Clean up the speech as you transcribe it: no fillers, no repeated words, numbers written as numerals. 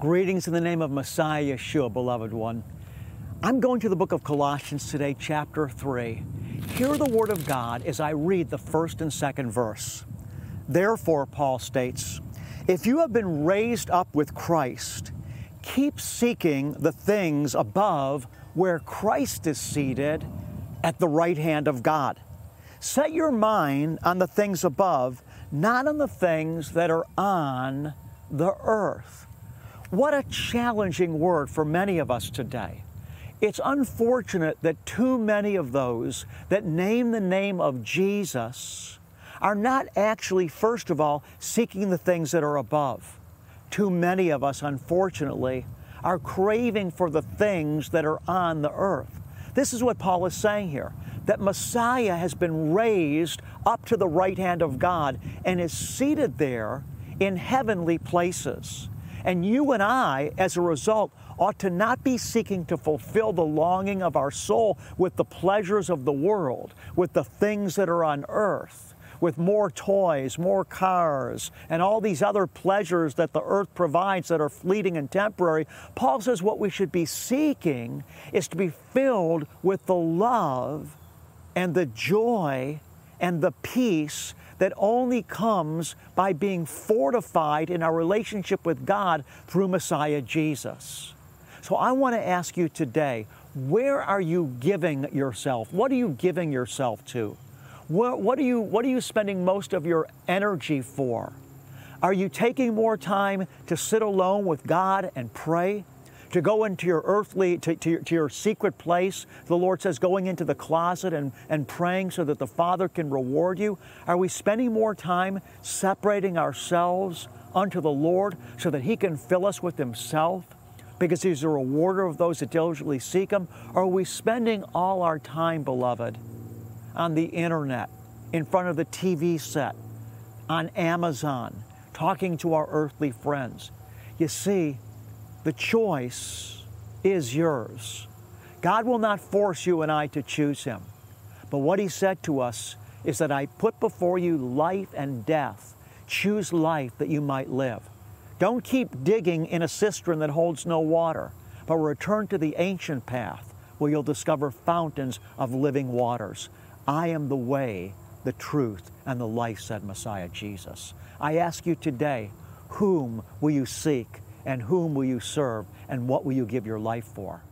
Greetings in the name of Messiah Yeshua, beloved one. I'm going to the book of Colossians today, chapter 3. Hear the word of God as I read the first and second verse. Therefore, Paul states, if you have been raised up with Christ, keep seeking the things above where Christ is seated at the right hand of God. Set your mind on the things above, not on the things that are on the earth. What a challenging word for many of us today. It's unfortunate that too many of those that name the name of Jesus are not actually, first of all, seeking the things that are above. Too many of us, unfortunately, are craving for the things that are on the earth. This is what Paul is saying here, that Messiah has been raised up to the right hand of God and is seated there in heavenly places. And you and I, as a result, ought to not be seeking to fulfill the longing of our soul with the pleasures of the world, with the things that are on earth, with more toys, more cars, and all these other pleasures that the earth provides that are fleeting and temporary. Paul says what we should be seeking is to be filled with the love and the joy and the peace that only comes by being fortified in our relationship with God through Messiah Jesus. So I want to ask you today, where are you giving yourself? What are you giving yourself to? What are you spending most of your energy for? Are you taking more time to sit alone with God and pray? To go into your earthly, to your secret place, the Lord says, going into the closet and praying so that the Father can reward you? Are we spending more time separating ourselves unto the Lord so that He can fill us with Himself because He's a rewarder of those that diligently seek Him? Or are we spending all our time, beloved, on the internet, in front of the TV set, on Amazon, talking to our earthly friends? You see, the choice is yours. God will not force you and I to choose Him. But what He said to us is that I put before you life and death. Choose life that you might live. Don't keep digging in a cistern that holds no water, but return to the ancient path where you'll discover fountains of living waters. I am the way, the truth, and the life, said Messiah Jesus. I ask you today, whom will you seek? And whom will you serve? And what will you give your life for?